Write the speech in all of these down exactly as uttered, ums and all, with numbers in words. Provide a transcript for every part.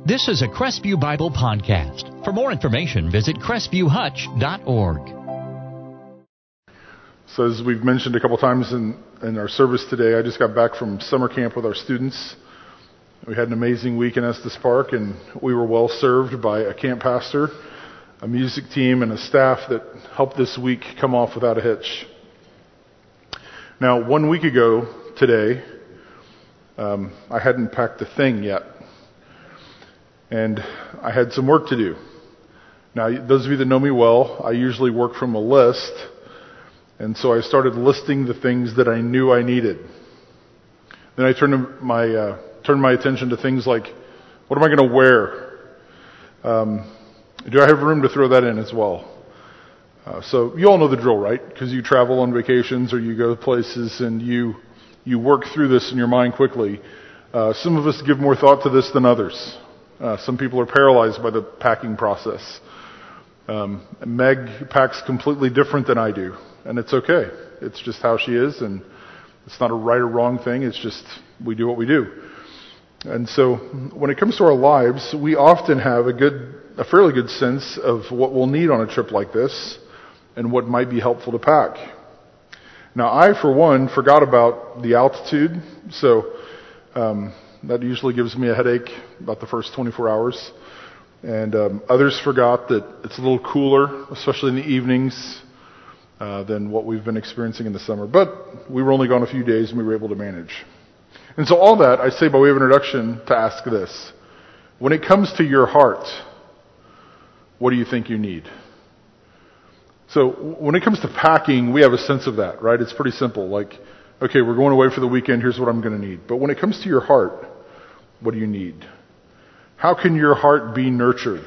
This is a Crestview Bible podcast. For more information, visit crestview hutch dot org. So as we've mentioned a couple times in, in our service today, I just got back from summer camp with our students. We had an amazing week in Estes Park, and we were well served by a camp pastor, a music team, and a staff that helped this week come off without a hitch. Now, one week ago today, um, I hadn't packed a thing yet. And I had some work to do. Now, those of you that know me well, I usually work from a list. And so I started listing the things that I knew I needed. Then I turned my, uh, turned my attention to things like, what am I going to wear? Um, do I have room to throw that in as well? Uh, so you all know the drill, right? Because you travel on vacations or you go places and you, you work through this in your mind quickly. Uh, some of us give more thought to this than others. Uh, some people are paralyzed by the packing process. Um, Meg packs completely different than I do, and it's okay. It's just how she is, and it's not a right or wrong thing. It's just we do what we do. And so when it comes to our lives, we often have a good, a fairly good sense of what we'll need on a trip like this and what might be helpful to pack. Now, I, for one, forgot about the altitude, so um, that usually gives me a headache about the first twenty-four hours. And um, others forgot that it's a little cooler, especially in the evenings, uh, than what we've been experiencing in the summer. But we were only gone a few days and we were able to manage. And so all that, I say by way of introduction to ask this. When it comes to your heart, what do you think you need? So when it comes to packing, we have a sense of that, right? It's pretty simple. Like, okay, we're going away for the weekend, here's what I'm going to need. But when it comes to your heart, what do you need? How can your heart be nurtured?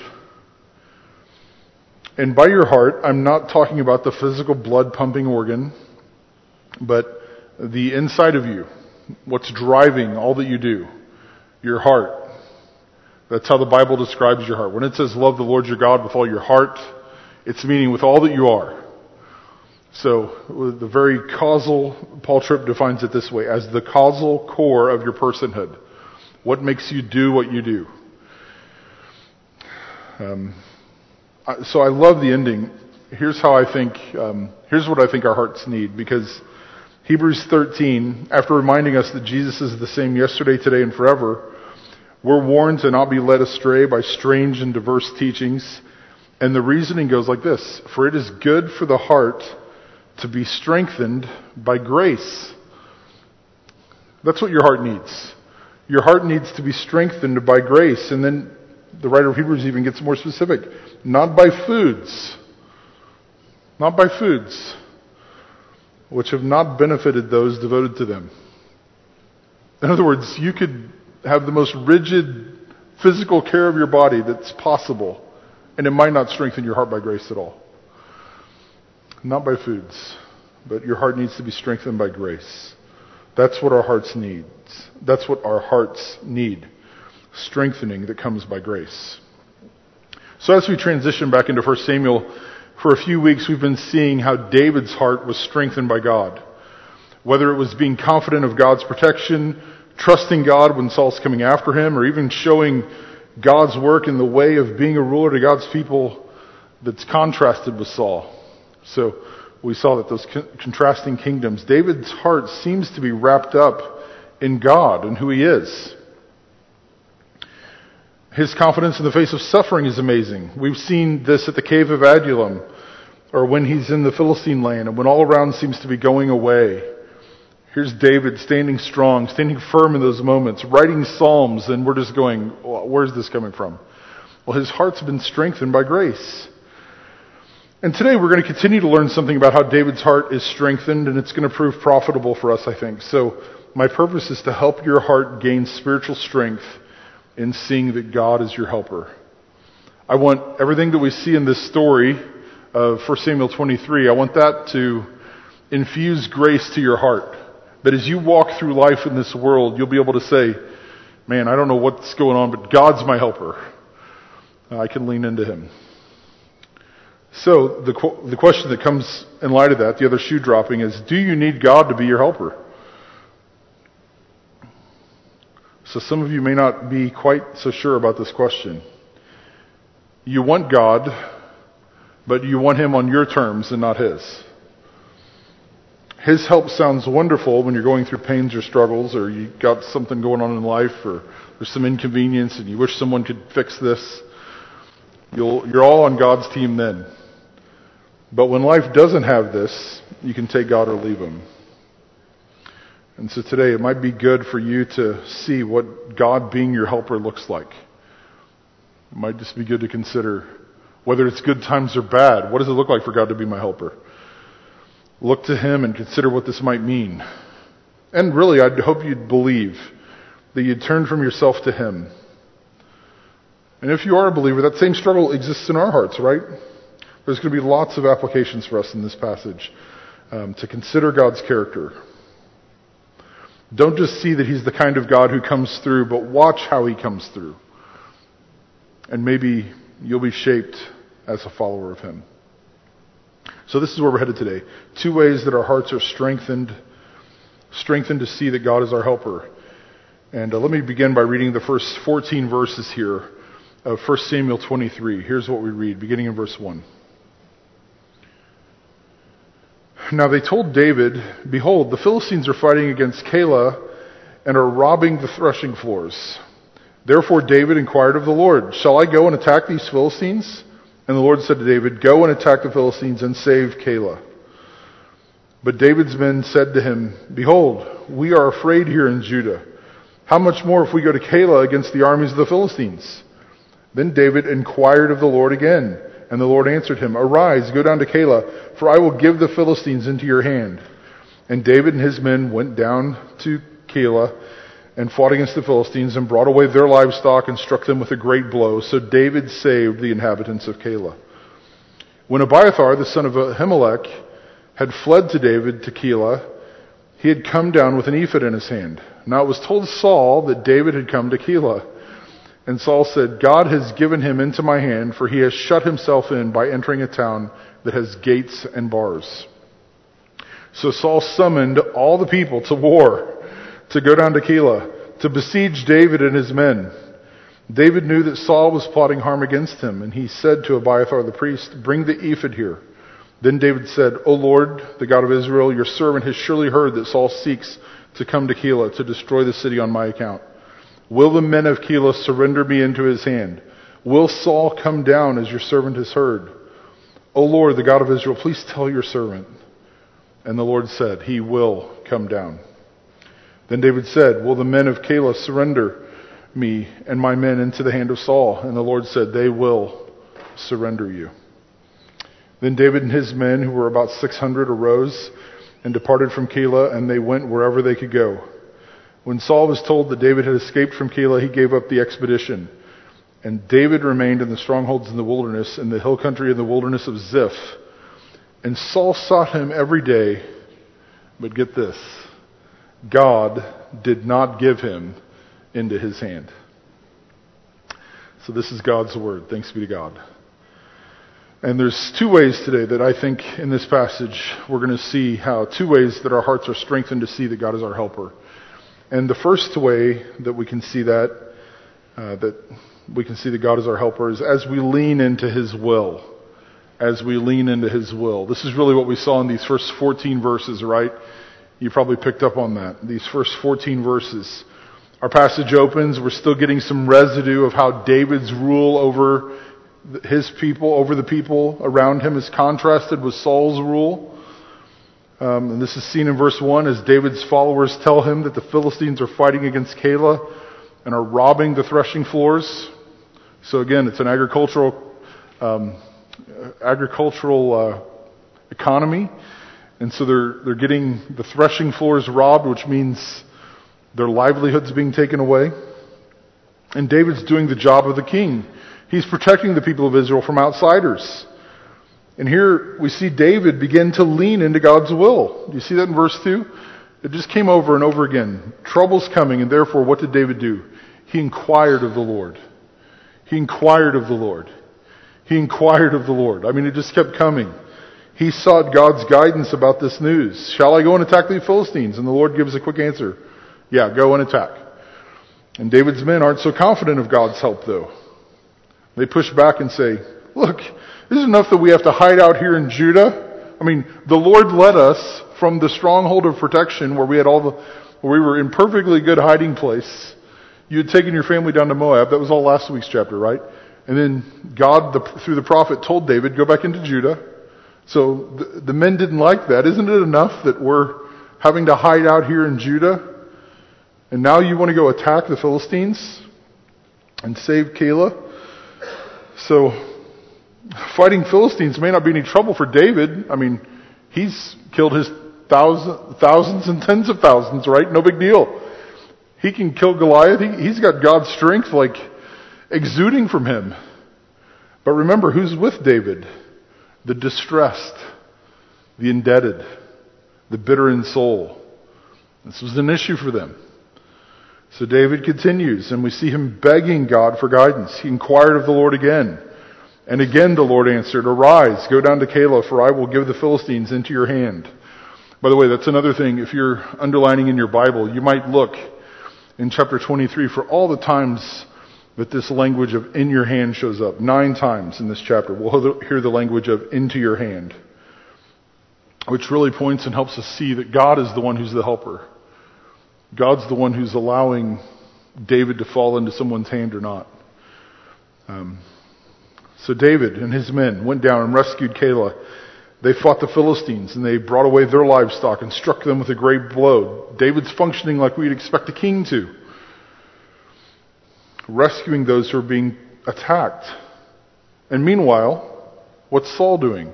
And by your heart, I'm not talking about the physical blood pumping organ, but the inside of you, what's driving all that you do, your heart. That's how the Bible describes your heart. When it says love the Lord your God with all your heart, it's meaning with all that you are. So the very causal, Paul Tripp defines it this way, as the causal core of your personhood. What makes you do what you do? Um, so I love the ending. Here's how I think, um, here's what I think our hearts need, because Hebrews thirteen, after reminding us that Jesus is the same yesterday, today, and forever, we're warned to not be led astray by strange and diverse teachings. And the reasoning goes like this: for it is good for the heart to be strengthened by grace. That's what your heart needs. Your heart needs to be strengthened by grace. And then the writer of Hebrews even gets more specific. Not by foods. Not by foods, which have not benefited those devoted to them. In other words, you could have the most rigid physical care of your body that's possible, and it might not strengthen your heart by grace at all. Not by foods, but your heart needs to be strengthened by grace. That's what our hearts need. That's what our hearts need. Strengthening that comes by grace. So as we transition back into First Samuel, for a few weeks we've been seeing how David's heart was strengthened by God. Whether it was being confident of God's protection, trusting God when Saul's coming after him, or even showing God's work in the way of being a ruler to God's people that's contrasted with Saul. So we saw that those con- contrasting kingdoms, David's heart seems to be wrapped up in God and who he is. His confidence in the face of suffering is amazing. We've seen this at the cave of Adullam, or when he's in the Philistine land and when all around seems to be going away. Here's David standing strong, standing firm in those moments, writing psalms, and we're just going, well, where's this coming from? Well, his heart's been strengthened by grace. And today we're going to continue to learn something about how David's heart is strengthened, and it's going to prove profitable for us, I think. So my purpose is to help your heart gain spiritual strength in seeing that God is your helper. I want everything that we see in this story of First Samuel twenty-three, I want that to infuse grace to your heart. That as you walk through life in this world, you'll be able to say, man, I don't know what's going on, but God's my helper. I can lean into Him. So the the question that comes in light of that, the other shoe dropping, is do you need God to be your helper? So some of you may not be quite so sure about this question. You want God, but you want Him on your terms and not His. His help sounds wonderful when you're going through pains or struggles, or you got something going on in life, or there's some inconvenience and you wish someone could fix this. You'll, you're all on God's team then. But when life doesn't have this, you can take God or leave Him. And so today it might be good for you to see what God being your helper looks like. It might just be good to consider whether it's good times or bad. What does it look like for God to be my helper? Look to Him and consider what this might mean. And really, I'd hope you'd believe that you'd turn from yourself to Him. And if you are a believer, that same struggle exists in our hearts, right? There's going to be lots of applications for us in this passage um, to consider God's character. Don't just see that He's the kind of God who comes through, but watch how He comes through. And maybe you'll be shaped as a follower of Him. So this is where we're headed today. Two ways that our hearts are strengthened, strengthened to see that God is our helper. And uh, let me begin by reading the first fourteen verses here of First Samuel twenty-three. Here's what we read, beginning in verse one. Now they told David, "Behold, the Philistines are fighting against Keilah and are robbing the threshing floors." Therefore David inquired of the Lord, "Shall I go and attack these Philistines?" And the Lord said to David, "Go and attack the Philistines and save Keilah." But David's men said to him, "Behold, we are afraid here in Judah. How much more if we go to Keilah against the armies of the Philistines?" Then David inquired of the Lord again, and the Lord answered him, "Arise, go down to Keilah, for I will give the Philistines into your hand." And David and his men went down to Keilah and fought against the Philistines and brought away their livestock and struck them with a great blow. So David saved the inhabitants of Keilah. When Abiathar, the son of Ahimelech, had fled to David to Keilah, he had come down with an ephod in his hand. Now it was told Saul that David had come to Keilah. And Saul said, "God has given him into my hand, for he has shut himself in by entering a town that has gates and bars." So Saul summoned all the people to war, to go down to Keilah, to besiege David and his men. David knew that Saul was plotting harm against him, and he said to Abiathar the priest, "Bring the ephod here." Then David said, "O Lord, the God of Israel, your servant has surely heard that Saul seeks to come to Keilah to destroy the city on my account. Will the men of Keilah surrender me into his hand? Will Saul come down as your servant has heard? O Lord, the God of Israel, please tell your servant." And the Lord said, "He will come down." Then David said, "Will the men of Keilah surrender me and my men into the hand of Saul?" And the Lord said, "They will surrender you." Then David and his men, who were about six hundred, arose and departed from Keilah, and they went wherever they could go. When Saul was told that David had escaped from Keilah, he gave up the expedition. And David remained in the strongholds in the wilderness, in the hill country in the wilderness of Ziph. And Saul sought him every day, but get this, God did not give him into his hand. So this is God's word. Thanks be to God. And there's two ways today that I think in this passage we're going to see how, two ways that our hearts are strengthened to see that God is our helper. And the first way that we can see that, uh, that we can see that God is our helper is as we lean into His will. As we lean into His will. This is really what we saw in these first fourteen verses, right? You probably picked up on that. These first fourteen verses. Our passage opens, we're still getting some residue of how David's rule over his people, over the people around him is contrasted with Saul's rule. Um, and this is seen in verse one as David's followers tell him that the Philistines are fighting against Keilah and are robbing the threshing floors. So again, it's an agricultural um, agricultural uh, economy, and so they're they're getting the threshing floors robbed, which means their livelihood's being taken away. And David's doing the job of the king. He's protecting the people of Israel from outsiders. And here we see David begin to lean into God's will. Do you see that in verse two? It just came over and over again. Trouble's coming, and therefore what did David do? He inquired of the Lord. He inquired of the Lord. He inquired of the Lord. I mean, it just kept coming. He sought God's guidance about this news. Shall I go and attack the Philistines? And the Lord gives a quick answer. Yeah, go and attack. And David's men aren't so confident of God's help, though. They push back and say, look, isn't enough that we have to hide out here in Judah? I mean, the Lord led us from the stronghold of protection where we had all the, where we were in perfectly good hiding place. You had taken your family down to Moab. That was all last week's chapter, right? And then God, the, through the prophet, told David, go back into Judah. So the, the men didn't like that. Isn't it enough that we're having to hide out here in Judah? And now you want to go attack the Philistines and save Keilah? So fighting Philistines may not be any trouble for David. I mean, he's killed his thousand, thousands and tens of thousands, right? No big deal. He can kill Goliath. He, he's got God's strength like exuding from him. But remember, who's with David? The distressed, the indebted, the bitter in soul. This was an issue for them. So David continues, and we see him begging God for guidance. He inquired of the Lord again. And again the Lord answered, arise, go down to Keilah, for I will give the Philistines into your hand. By the way, that's another thing. If you're underlining in your Bible, you might look in chapter twenty-three for all the times that this language of in your hand shows up. Nine times in this chapter, we'll hear the language of into your hand, which really points and helps us see that God is the one who's the helper. God's the one who's allowing David to fall into someone's hand or not. Um, so David and his men went down and rescued Keilah. They fought the Philistines and they brought away their livestock and struck them with a great blow. David's functioning like we'd expect a king to, rescuing those who are being attacked. And meanwhile, what's Saul doing?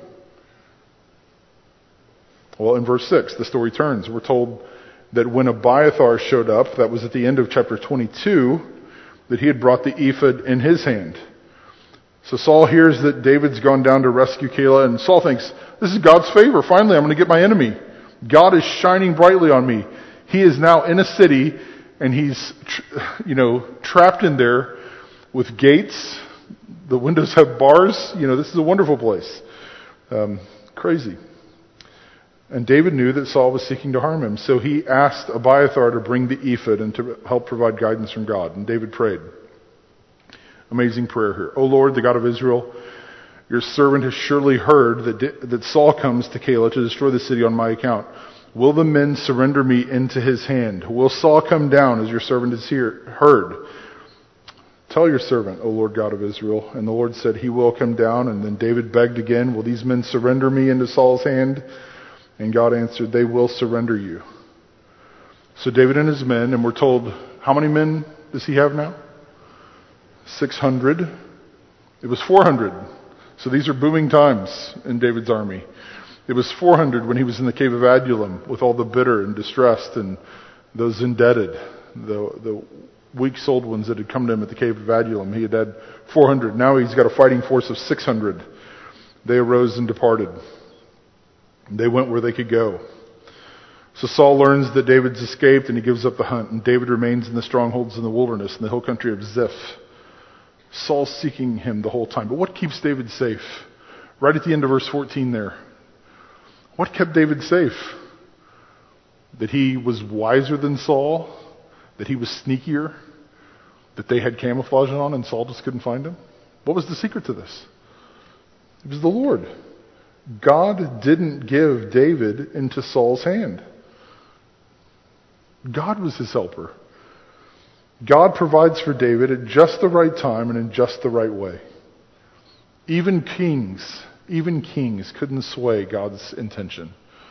Well, in verse six, the story turns. We're told that when Abiathar showed up, that was at the end of chapter twenty-two, that he had brought the ephod in his hand. So Saul hears that David's gone down to rescue Keilah, and Saul thinks, this is God's favor. Finally, I'm going to get my enemy. God is shining brightly on me. He is now in a city, and he's, you know, trapped in there with gates. The windows have bars. You know, this is a wonderful place. Um, crazy. And David knew that Saul was seeking to harm him, so he asked Abiathar to bring the ephod and to help provide guidance from God. And David prayed. Amazing prayer here. O Lord, the God of Israel, your servant has surely heard that, that Saul comes to Keilah to destroy the city on my account. Will the men surrender me into his hand? Will Saul come down as your servant has hear, heard? Tell your servant, O Lord God of Israel. And the Lord said, he will come down. And then David begged again, will these men surrender me into Saul's hand? And God answered, they will surrender you. So David and his men, and we're told, how many men does he have now? six hundred. It was four hundred. So these are booming times in David's army. It was four hundred when he was in the cave of Adullam with all the bitter and distressed and those indebted, the, the weak-souled ones that had come to him at the cave of Adullam. He had had four hundred. Now he's got a fighting force of six hundred. They arose and departed. They went where they could go. So Saul learns that David's escaped and he gives up the hunt. And David remains in the strongholds in the wilderness in the hill country of Ziph. Saul's seeking him the whole time. But what keeps David safe? Right at the end of verse fourteen there. What kept David safe? That he was wiser than Saul? That he was sneakier? That they had camouflage on and Saul just couldn't find him? What was the secret to this? It was the Lord. God didn't give David into Saul's hand. God was his helper. God provides for David at just the right time and in just the right way. Even kings, even kings couldn't sway God's intention.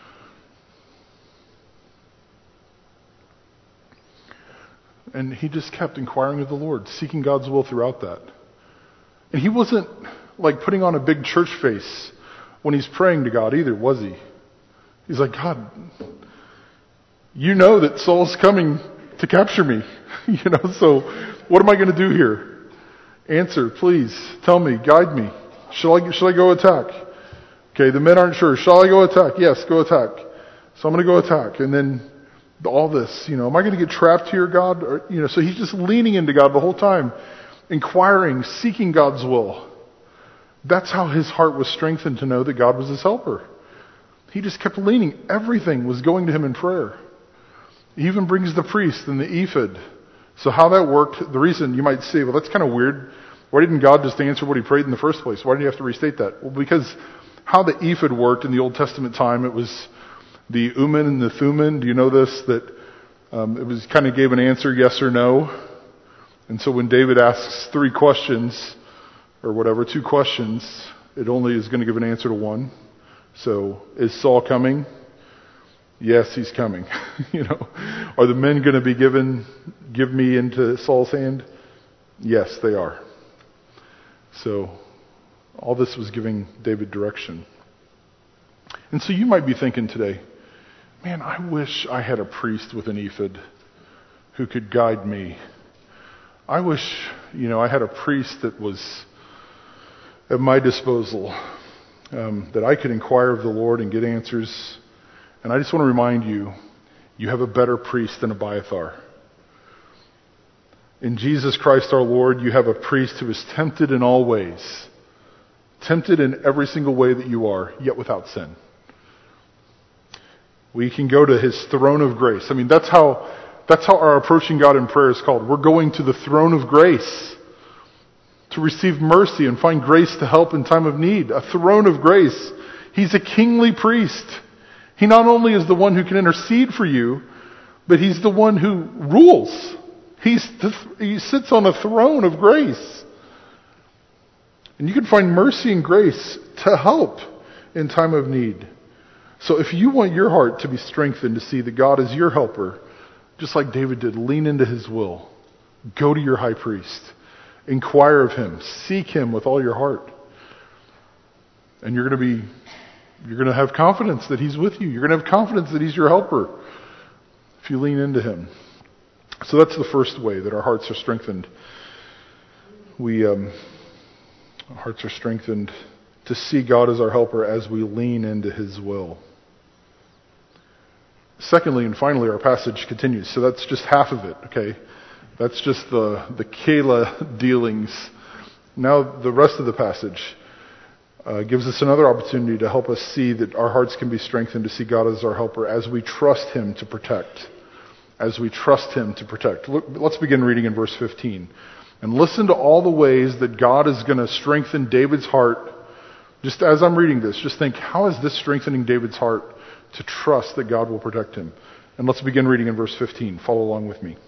And he just kept inquiring of the Lord, seeking God's will throughout that. And he wasn't like putting on a big church face when he's praying to God either, was he? He's like, God, you know that Saul's coming to capture me. You know, so what am I going to do here? Answer, please. Tell me. Guide me. Shall I, shall I go attack? Okay, the men aren't sure. Shall I go attack? Yes, go attack. So I'm going to go attack. And then all this, you know, am I going to get trapped here, God? Or, you know, so he's just leaning into God the whole time, inquiring, seeking God's will. That's how his heart was strengthened to know that God was his helper. He just kept leaning. Everything was going to him in prayer. He even brings the priest and the ephod So how that worked, the reason you might say, well, that's kind of weird. Why didn't God just answer what he prayed in the first place? Why did he have to restate that? Well, because how the ephod worked in the Old Testament time, it was the Urim and the Thummim. Do you know this? That um, it was kind of gave an answer, yes or no. And so when David asks three questions, or whatever, two questions, it only is going to give an answer to one. So, is Saul coming? Yes, he's coming. You know, are the men going to be given, give me into Saul's hand? Yes, they are. So, all this was giving David direction. And so you might be thinking today, man, I wish I had a priest with an ephod who could guide me. I wish, you know, I had a priest that was at my disposal, um, that I could inquire of the Lord and get answers. And I just want to remind you, you have a better priest than Abiathar. In Jesus Christ our Lord, you have a priest who is tempted in all ways. Tempted in every single way that you are, yet without sin. We can go to his throne of grace. I mean, that's how, that's how our approaching God in prayer is called. We're going to the throne of grace to receive mercy and find grace to help in time of need. A throne of grace. He's a kingly priest. He not only is the one who can intercede for you, but he's the one who rules. He's the, he sits on a throne of grace. And you can find mercy and grace to help in time of need. So if you want your heart to be strengthened to see that God is your helper, just like David did, lean into his will. Go to your high priest. Inquire of him. Seek him with all your heart. And you're going to be, you're going to have confidence that he's with you. You're going to have confidence that he's your helper if you lean into him. So that's the first way that our hearts are strengthened. We, um, our hearts are strengthened to see God as our helper as we lean into his will. Secondly and finally, our passage continues. So that's just half of it, okay? That's just the, the Keilah dealings. Now the rest of the passage uh, gives us another opportunity to help us see that our hearts can be strengthened to see God as our helper as we trust him to protect. As we trust him to protect. Look, let's begin reading in verse fifteen. And listen to all the ways that God is going to strengthen David's heart. Just as I'm reading this, just think, how is this strengthening David's heart to trust that God will protect him? And let's begin reading in verse fifteen. Follow along with me.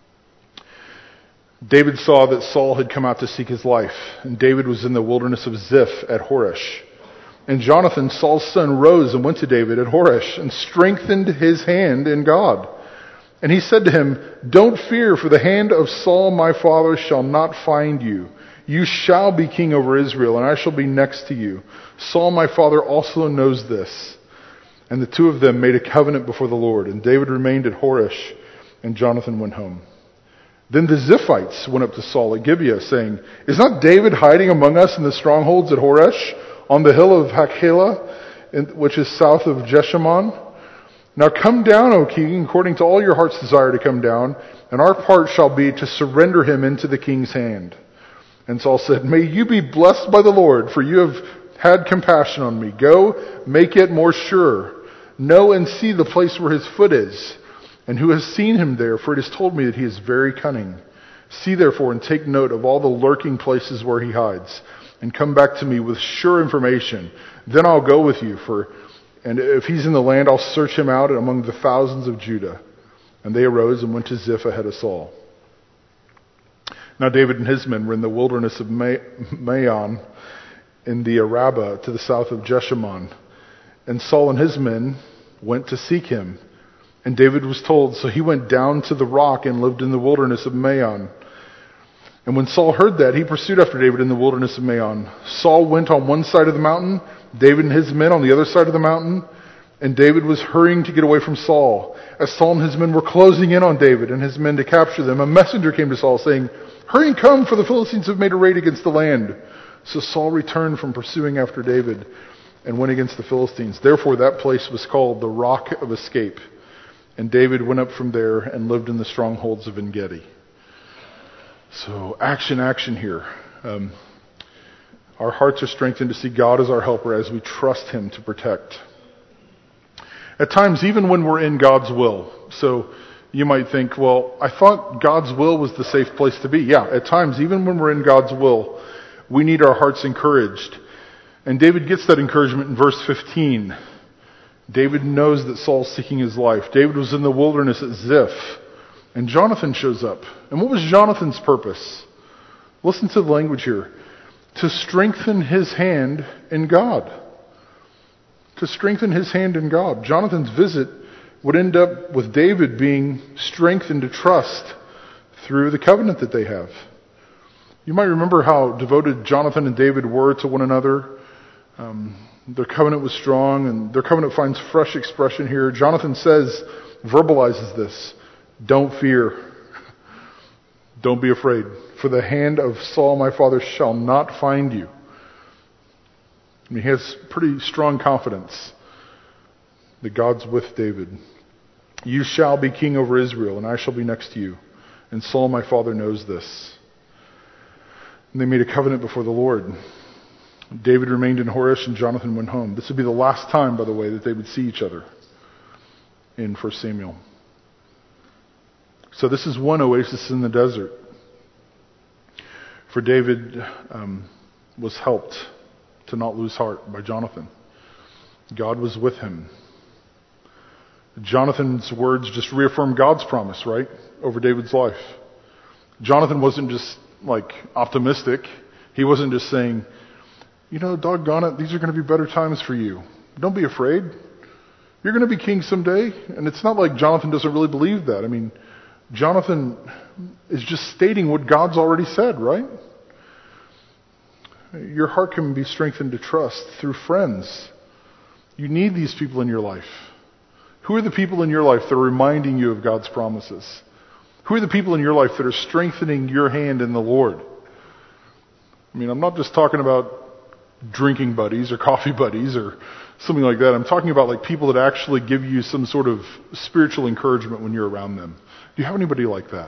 David saw that Saul had come out to seek his life, and David was in the wilderness of Ziph at Horesh. And Jonathan, Saul's son, rose and went to David at Horesh and strengthened his hand in God. And he said to him, "Don't fear, for the hand of Saul my father shall not find you. You shall be king over Israel, and I shall be next to you. Saul my father also knows this." And the two of them made a covenant before the Lord. And David remained at Horesh, and Jonathan went home. Then the Ziphites went up to Saul at Gibeah, saying, "Is not David hiding among us in the strongholds at Horesh, on the hill of Hachilah, which is south of Jeshimon? Now come down, O king, according to all your heart's desire to come down, and our part shall be to surrender him into the king's hand." And Saul said, "May you be blessed by the Lord, for you have had compassion on me. Go, make it more sure. Know and see the place where his foot is, and who has seen him there, for it is told me that he is very cunning. See therefore and take note of all the lurking places where he hides, and come back to me with sure information. Then I'll go with you, for and if he's in the land, I'll search him out among the thousands of Judah." And they arose and went to Ziph ahead of Saul. Now David and his men were in the wilderness of Maon, in the Arabah to the south of Jeshimon. And Saul and his men went to seek him. And David was told, so he went down to the rock and lived in the wilderness of Maon. And when Saul heard that, he pursued after David in the wilderness of Maon. Saul went on one side of the mountain, David and his men on the other side of the mountain, and David was hurrying to get away from Saul. As Saul and his men were closing in on David and his men to capture them, a messenger came to Saul saying, "Hurry and come, for the Philistines have made a raid against the land." So Saul returned from pursuing after David and went against the Philistines. Therefore that place was called the Rock of Escape. And David went up from there and lived in the strongholds of En-Gedi. So action, action here. Um, our hearts are strengthened to see God as our helper as we trust him to protect. At times, even when we're in God's will. So You might think, well, I thought God's will was the safe place to be. Yeah, at times, even when we're in God's will, we need our hearts encouraged. And David gets that encouragement in verse fifteen. David knows that Saul's seeking his life. David was in the wilderness at Ziph, and Jonathan shows up. And what was Jonathan's purpose? Listen to the language here. To strengthen his hand in God. To strengthen his hand in God. Jonathan's visit would end up with David being strengthened to trust through the covenant that they have. You might remember how devoted Jonathan and David were to one another. Um, their covenant was strong, and their covenant finds fresh expression here. Jonathan says, verbalizes this, don't fear. Don't be afraid, for the hand of Saul my father shall not find you. I mean, he has pretty strong confidence that God's with David. You shall be king over Israel, and I shall be next to you. And Saul my father knows this. And they made a covenant before the Lord. David remained in Horesh, and Jonathan went home. This would be the last time, by the way, that they would see each other in First Samuel. So this is one oasis in the desert. For David um, was helped to not lose heart by Jonathan. God was with him. Jonathan's words just reaffirm God's promise, right, over David's life. Jonathan wasn't just like optimistic. He wasn't just saying, you know, doggone it, these are going to be better times for you. Don't be afraid. You're going to be king someday. And it's not like Jonathan doesn't really believe that. I mean, Jonathan is just stating what God's already said, right? Your heart can be strengthened to trust through friends. You need these people in your life. Who are the people in your life that are reminding you of God's promises? Who are the people in your life that are strengthening your hand in the Lord? I mean, I'm not just talking about drinking buddies or coffee buddies or something like that. I'm talking about like people that actually give you some sort of spiritual encouragement when you're around them. Do you have anybody like that?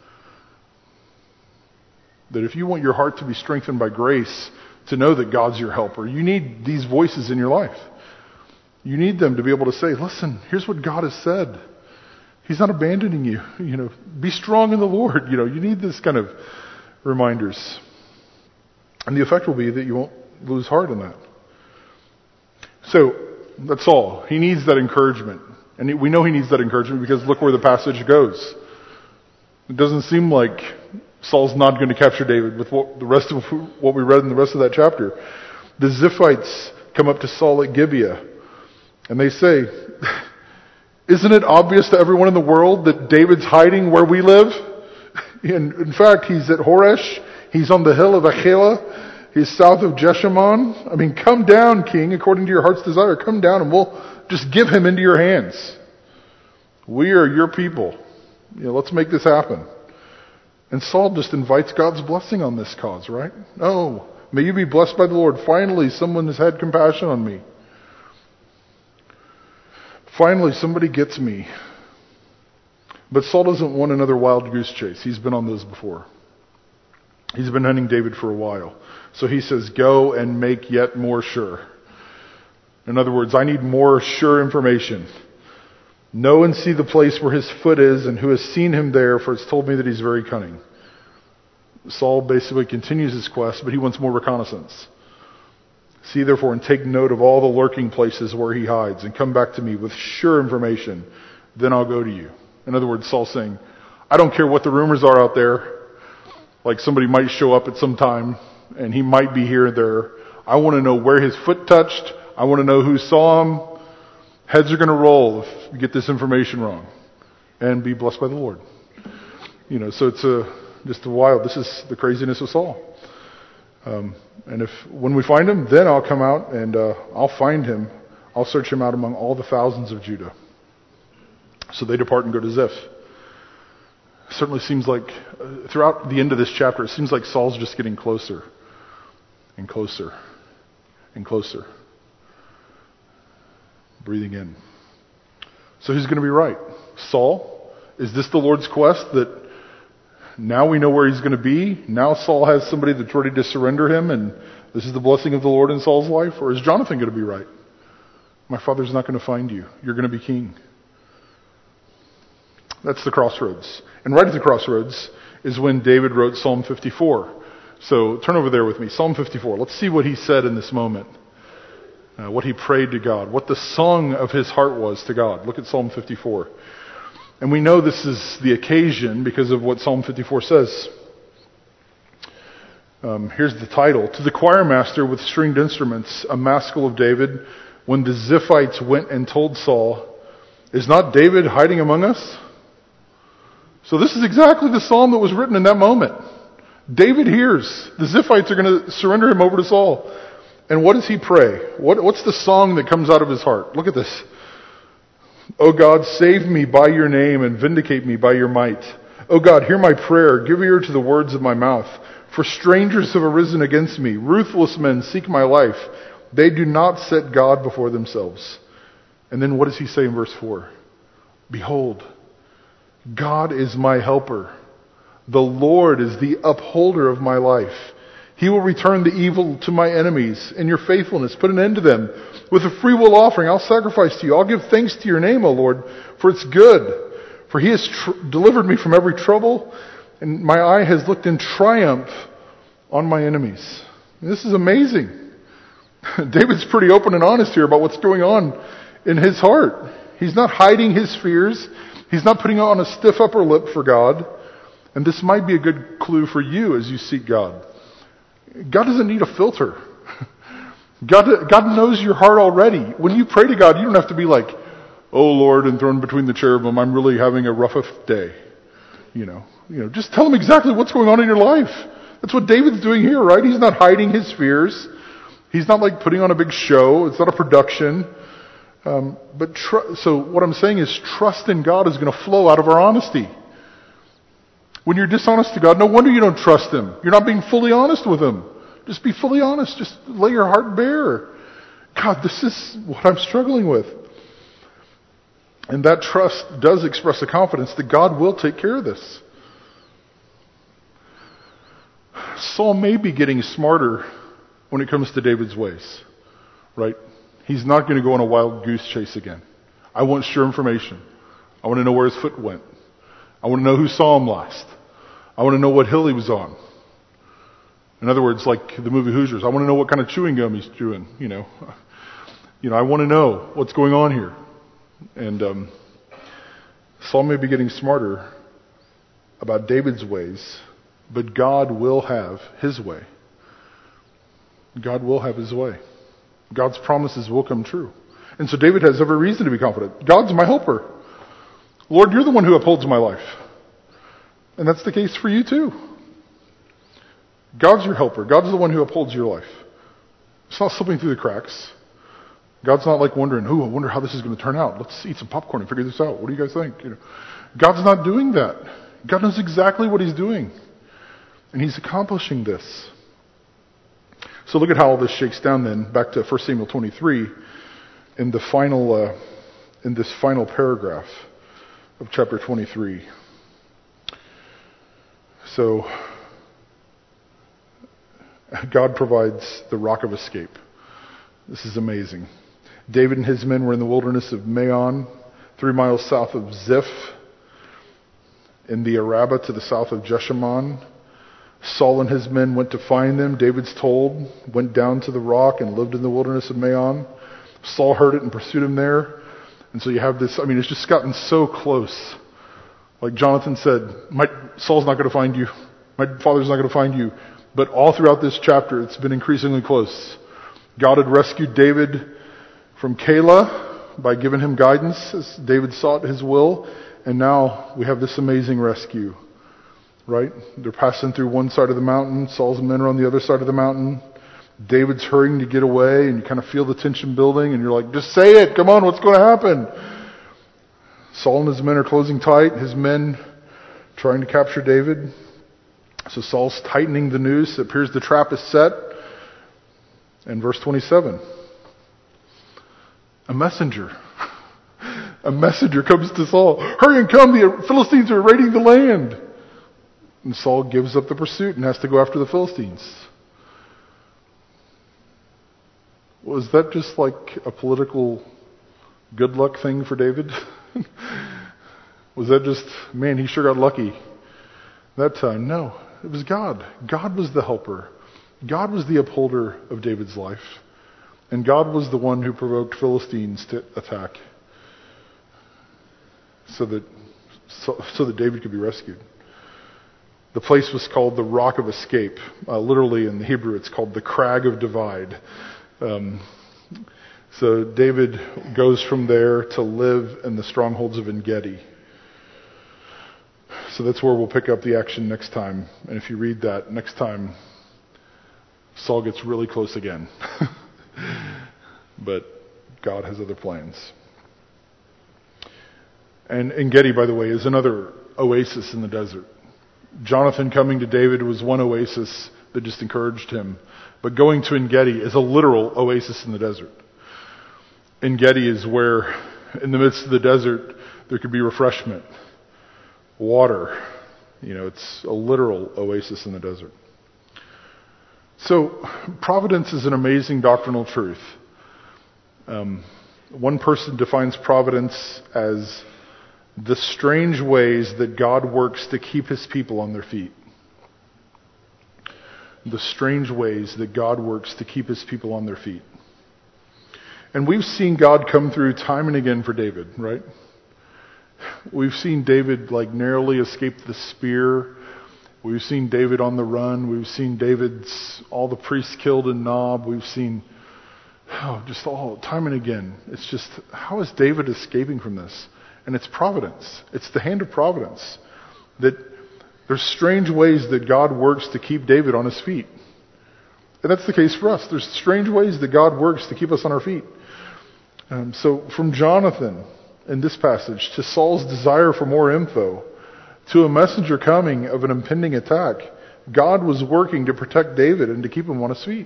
That if you want your heart to be strengthened by grace, to know that God's your helper, you need these voices in your life. You need them to be able to say, listen, here's what God has said. He's not abandoning you. You know, be strong in the Lord. You know, you need this kind of reminders. And the effect will be that you won't lose heart in that. So, that's all. He needs that encouragement. And we know he needs that encouragement because look where the passage goes. It doesn't seem like Saul's not going to capture David with what, the rest of what we read in the rest of that chapter. The Ziphites come up to Saul at Gibeah and they say, isn't it obvious to everyone in the world that David's hiding where we live? In, in fact, he's at Horesh. He's on the hill of Achelah. He's south of Jeshimon. I mean, come down, king, according to your heart's desire. Come down and we'll just give him into your hands. We are your people. You know, let's make this happen. And Saul just invites God's blessing on this cause, right? Oh, may you be blessed by the Lord. Finally, someone has had compassion on me. Finally, somebody gets me. But Saul doesn't want another wild goose chase. He's been on those before. He's been hunting David for a while. So he says, go and make yet more sure. In other words, I need more sure information. Know and see the place where his foot is and who has seen him there, for it's told me that he's very cunning. Saul basically continues his quest, but he wants more reconnaissance. See therefore and take note of all the lurking places where he hides and come back to me with sure information. Then I'll go to you. In other words, Saul's saying, I don't care what the rumors are out there. Like somebody might show up at some time and he might be here or there. I want to know where his foot touched. I want to know who saw him. Heads are going to roll if you get this information wrong. And be blessed by the Lord. You know, so it's a, just a wild, this is the craziness of Saul. Um, and if, when we find him, then I'll come out and uh, I'll find him. I'll search him out among all the thousands of Judah. So they depart and go to Ziph. Certainly seems like, uh, throughout the end of this chapter, it seems like Saul's just getting closer and closer and closer. Breathing in. So who's going to be right? Saul? Is this the Lord's quest that now we know where he's going to be? Now Saul has somebody that's ready to surrender him and this is the blessing of the Lord in Saul's life? Or is Jonathan going to be right? My father's not going to find you. You're going to be king. That's the crossroads. And right at the crossroads is when David wrote Psalm fifty-four. So turn over there with me, Psalm fifty-four. Let's see what he said in this moment. Uh, what he prayed to God, what the song of his heart was to God. Look at Psalm fifty-four. And we know this is the occasion because of what Psalm fifty-four says. Um, here's the title. To the choir master with stringed instruments, a maskil of David, when the Ziphites went and told Saul, is not David hiding among us? So this is exactly the psalm that was written in that moment. David hears the Ziphites are going to surrender him over to Saul. And what does he pray? What, what's the song that comes out of his heart? Look at this. O God, save me by your name and vindicate me by your might. O God, hear my prayer. Give ear to the words of my mouth. For strangers have arisen against me. Ruthless men seek my life. They do not set God before themselves. And then what does he say in verse four? Behold, God is my helper. The Lord is the upholder of my life. He will return the evil to my enemies. In your faithfulness, put an end to them. With a freewill offering, I'll sacrifice to you. I'll give thanks to your name, O Lord, for it's good. For he has tr- delivered me from every trouble, and my eye has looked in triumph on my enemies. And this is amazing. David's pretty open and honest here about what's going on in his heart. He's not hiding his fears. He's not putting on a stiff upper lip for God. And this might be a good clue for you as you seek God. God doesn't need a filter. God, God knows your heart already. When you pray to God, you don't have to be like, oh Lord, and thrown between the cherubim, I'm really having a rough day. You know, you know, just tell him exactly what's going on in your life. That's what David's doing here, right? He's not hiding his fears. He's not like putting on a big show. It's not a production. Um, but tr- so what I'm saying is trust in God is going to flow out of our honesty. When you're dishonest to God, no wonder you don't trust Him. You're not being fully honest with Him. Just be fully honest. Just lay your heart bare. God, this is what I'm struggling with. And that trust does express a confidence that God will take care of this. Saul may be getting smarter when it comes to David's ways, right? He's not going to go on a wild goose chase again. I want sure information. I want to know where his foot went. I want to know who saw him last. I want to know what hill he was on. In other words, like the movie Hoosiers, I want to know what kind of chewing gum he's chewing. You know, you know, I want to know what's going on here. And um, Saul may be getting smarter about David's ways, but God will have His way. God will have His way. God's promises will come true. And so David has every reason to be confident. God's my helper. Lord, you're the one who upholds my life. And that's the case for you too. God's your helper. God's the one who upholds your life. It's not slipping through the cracks. God's not like wondering, ooh, I wonder how this is going to turn out. Let's eat some popcorn and figure this out. What do you guys think? You know, God's not doing that. God knows exactly what He's doing. And He's accomplishing this. So look at how all this shakes down then. Back to First Samuel twenty-three. In the final, uh, in this final paragraph of chapter twenty-three. So, God provides the rock of escape. This is amazing. David and his men were in the wilderness of Maon, three miles south of Ziph, in the Arabah to the south of Jeshimon. Saul and his men went to find them. David's told, went down to the rock and lived in the wilderness of Maon. Saul heard it and pursued him there. And so you have this, I mean, it's just gotten so close. Like Jonathan said, my, Saul's not going to find you. My father's not going to find you. But all throughout this chapter, it's been increasingly close. God had rescued David from Keilah by giving him guidance as David sought his will. And now we have this amazing rescue. Right? They're passing through one side of the mountain. Saul's men are on the other side of the mountain. David's hurrying to get away, and you kind of feel the tension building, and you're like, just say it. Come on, what's going to happen? Saul and his men are closing tight. His men trying to capture David. So Saul's tightening the noose. It appears the trap is set. And verse twenty-seven. A messenger. A messenger comes to Saul. Hurry and come. The Philistines are raiding the land. And Saul gives up the pursuit and has to go after the Philistines. Was that just like a political good luck thing for David? Was that just, man, he sure got lucky that time? No, it was God. God was the helper. God was the upholder of David's life. And God was the one who provoked Philistines to attack so that so, so that David could be rescued. The place was called the Rock of Escape. Uh, literally in the Hebrew, it's called the Crag of Divide. Um, so David goes from there to live in the strongholds of En-Gedi. So that's where we'll pick up the action next time. And if you read that, next time, Saul gets really close again. But God has other plans. And En-Gedi, by the way, is another oasis in the desert. Jonathan coming to David was one oasis that just encouraged him. But going to En-Gedi is a literal oasis in the desert. En-Gedi is where, in the midst of the desert, there could be refreshment, water. You know, it's a literal oasis in the desert. So, providence is an amazing doctrinal truth. Um, one person defines providence as the strange ways that God works to keep his people on their feet. The strange ways that God works to keep his people on their feet. And we've seen God come through time and again for David, right? We've seen David like narrowly escape the spear. We've seen David on the run. We've seen David's, all the priests killed in Nob. We've seen, oh, just all, time and again. It's just, how is David escaping from this? And it's providence. It's the hand of providence. That there's strange ways that God works to keep David on his feet. And that's the case for us. There's strange ways that God works to keep us on our feet. Um, so from Jonathan in this passage to Saul's desire for more info to a messenger coming of an impending attack, God was working to protect David and to keep him on his feet.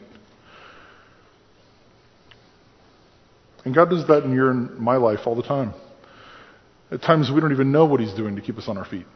And God does that in your and my life all the time. At times we don't even know what he's doing to keep us on our feet.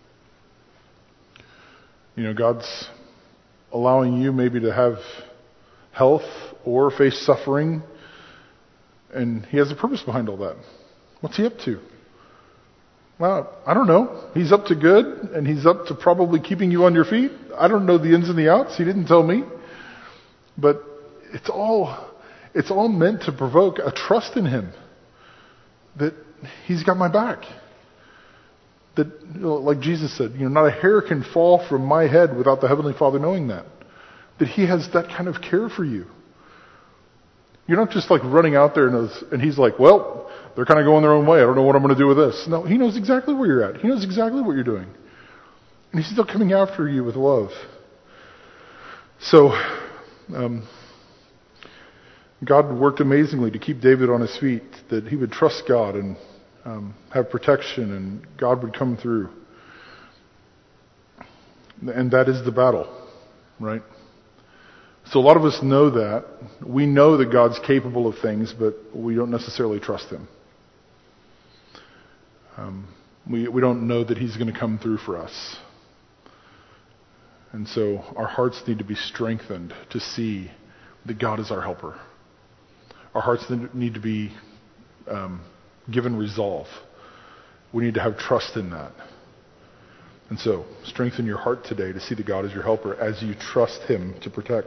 You know, God's allowing you maybe to have health or face suffering, and he has a purpose behind all that. What's he up to? Well, I don't know. He's up to good, and he's up to probably keeping you on your feet. I don't know the ins and the outs. He didn't tell me. But it's all, it's all meant to provoke a trust in him. That he's got my back. That, you know, like Jesus said, you know, not a hair can fall from my head without the Heavenly Father knowing that. That he has that kind of care for you. You're not just like running out there and, and he's like, well, they're kind of going their own way. I don't know what I'm going to do with this. No, he knows exactly where you're at. He knows exactly what you're doing. And he's still coming after you with love. So, um, God worked amazingly to keep David on his feet, that he would trust God and um, have protection, and God would come through. And that is the battle, right? So a lot of us know that. We know that God's capable of things, but we don't necessarily trust him. Um, we, we don't know that he's going to come through for us. And so our hearts need to be strengthened to see that God is our helper. Our hearts need to be um, given resolve. We need to have trust in that. And so, strengthen your heart today to see that God is your helper as you trust him to protect.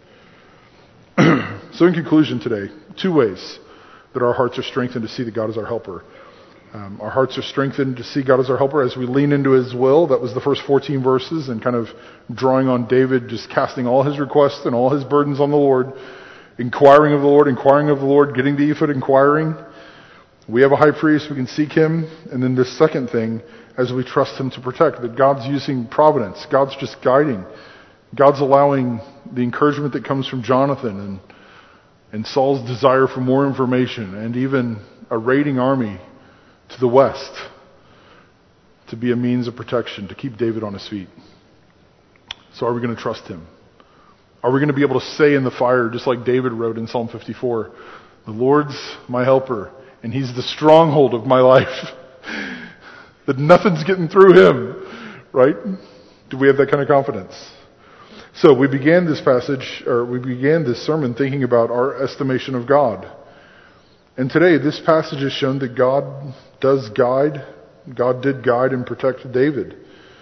So in conclusion today, two ways that our hearts are strengthened to see that God is our helper. Um, our hearts are strengthened to see God as our helper as we lean into his will. That was the first fourteen verses, and kind of drawing on David, just casting all his requests and all his burdens on the Lord. Inquiring of the Lord, inquiring of the Lord, getting the ephod, inquiring. We have a high priest, we can seek him. And then this second thing, as we trust him to protect, that God's using providence. God's just guiding. God's allowing the encouragement that comes from Jonathan and, and Saul's desire for more information, and even a raiding army to the west to be a means of protection, to keep David on his feet. So are we going to trust him? Are we going to be able to say in the fire, just like David wrote in Psalm fifty-four, the Lord's my helper, and he's the stronghold of my life. That nothing's getting through him. Right? Do we have that kind of confidence? So we began this passage, or we began this sermon thinking about our estimation of God. And today, this passage has shown that God does guide God did guide and protect David.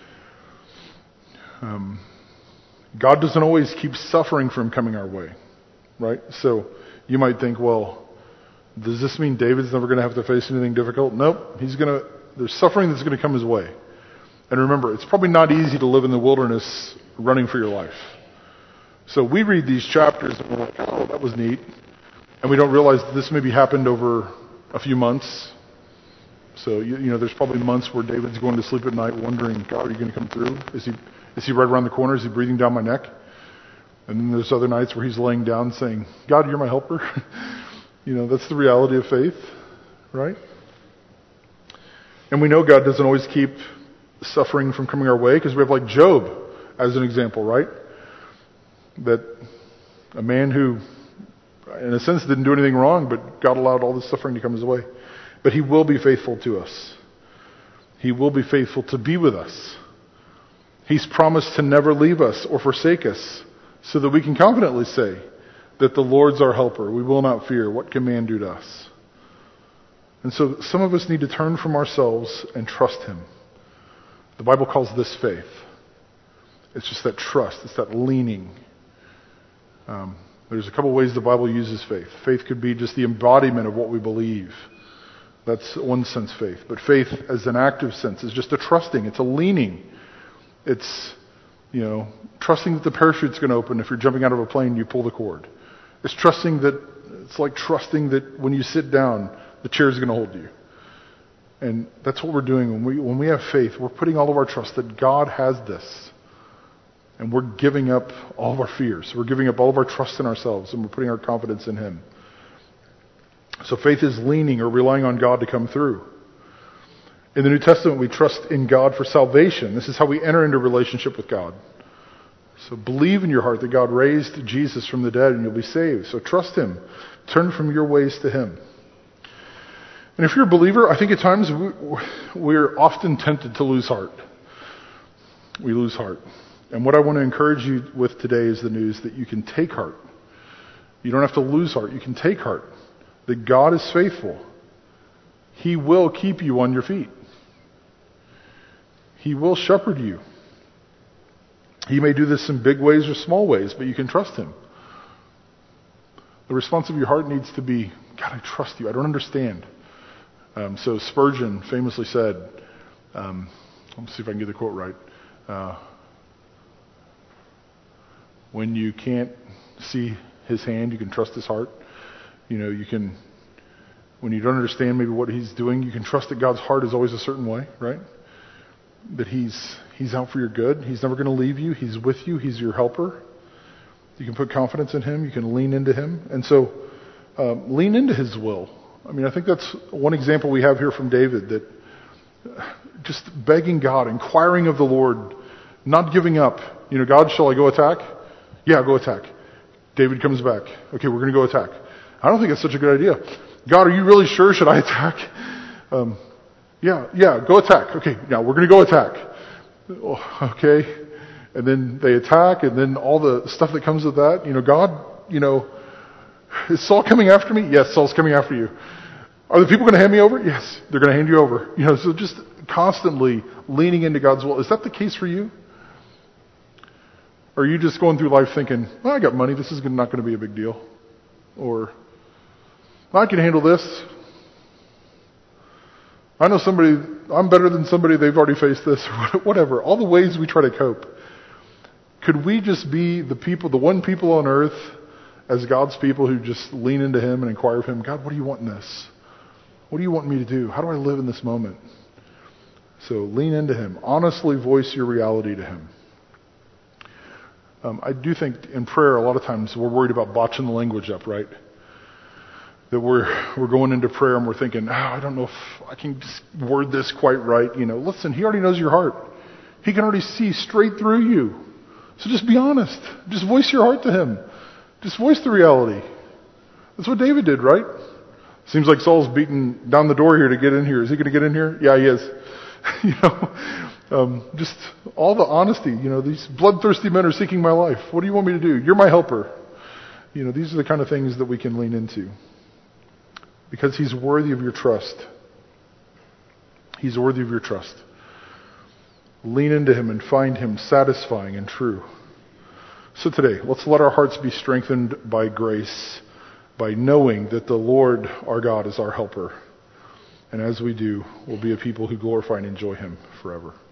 Um, God doesn't always keep suffering from coming our way, right? So you might think, well, does this mean David's never going to have to face anything difficult? Nope. He's going to, there's suffering that's going to come his way. And remember, it's probably not easy to live in the wilderness running for your life. So we read these chapters and we're like, oh, that was neat. And we don't realize that this maybe happened over a few months. So, you, you know, there's probably months where David's going to sleep at night wondering, God, are you going to come through? Is he, is he right around the corner? Is he breathing down my neck? And then there's other nights where he's laying down saying, God, you're my helper. You know, that's the reality of faith, right? And we know God doesn't always keep suffering from coming our way because we have like Job as an example, right? That a man who, in a sense, didn't do anything wrong, but God allowed all this suffering to come his way. But he will be faithful to us. He will be faithful to be with us. He's promised to never leave us or forsake us so that we can confidently say that the Lord's our helper. We will not fear. What can man do to us? And so some of us need to turn from ourselves and trust him. The Bible calls this faith. It's just that trust. It's that leaning. Um, there's a couple ways the Bible uses faith. Faith could be just the embodiment of what we believe. That's one sense faith. But faith as an active sense is just a trusting. It's a leaning. It's, you know, trusting that the parachute's going to open. If you're jumping out of a plane, you pull the cord. It's trusting that, it's like trusting that when you sit down, the chair's going to hold you. And that's what we're doing when we when we have faith. We're putting all of our trust that God has this. And we're giving up all of our fears. We're giving up all of our trust in ourselves, and we're putting our confidence in him. So faith is leaning or relying on God to come through. In the New Testament, we trust in God for salvation. This is how we enter into a relationship with God. So believe in your heart that God raised Jesus from the dead and you'll be saved. So trust him. Turn from your ways to him. And if you're a believer, I think at times we, we're often tempted to lose heart. We lose heart. And what I want to encourage you with today is the news that you can take heart. You don't have to lose heart. You can take heart. That God is faithful. He will keep you on your feet. He will shepherd you. He may do this in big ways or small ways, but you can trust him. The response of your heart needs to be, God, I trust you. I don't understand. Um, so Spurgeon famously said, um, let me see if I can get the quote right. Uh, when you can't see his hand, you can trust his heart. You know, you can, when you don't understand maybe what he's doing, you can trust that God's heart is always a certain way, right? That he's he's out for your good. He's never going to leave you. He's with you. He's your helper. You can put confidence in him. You can lean into him. And so um, lean into his will. I mean, I think that's one example we have here from David, that just begging God, inquiring of the Lord, not giving up. You know, God, shall I go attack? Yeah, go attack. David comes back. Okay, we're going to go attack. I don't think that's such a good idea. God, are you really sure? Should I attack? Um, yeah, yeah, go attack. Okay, now we're going to go attack. Okay, and then they attack, and then all the stuff that comes with that. You know, God, you know, is Saul coming after me? Yes, Saul's coming after you. Are the people going to hand me over? Yes, they're going to hand you over. You know, so just constantly leaning into God's will. Is that the case for you? Or are you just going through life thinking, well, I got money, this is not going to be a big deal? Or, I can handle this. I know somebody, I'm better than somebody, they've already faced this, or whatever. All the ways we try to cope. Could we just be the people, the one people on earth, as God's people who just lean into him and inquire of him, God, what do you want in this? What do you want me to do? How do I live in this moment? So lean into him. Honestly voice your reality to him. Um, I do think in prayer, a lot of times we're worried about botching the language up, right? That we're we're going into prayer and we're thinking, oh, I don't know if I can just word this quite right. You know, listen, he already knows your heart. He can already see straight through you. So just be honest. Just voice your heart to him. Just voice the reality. That's what David did, right? Seems like Saul's beating down the door here to get in here. Is he going to get in here? Yeah, he is. you know, um, just all the honesty. You know, these bloodthirsty men are seeking my life. What do you want me to do? You're my helper. You know, these are the kind of things that we can lean into. Because he's worthy of your trust. He's worthy of your trust. Lean into him and find him satisfying and true. So today, let's let our hearts be strengthened by grace, by knowing that the Lord our God is our helper. And as we do, we'll be a people who glorify and enjoy him forever.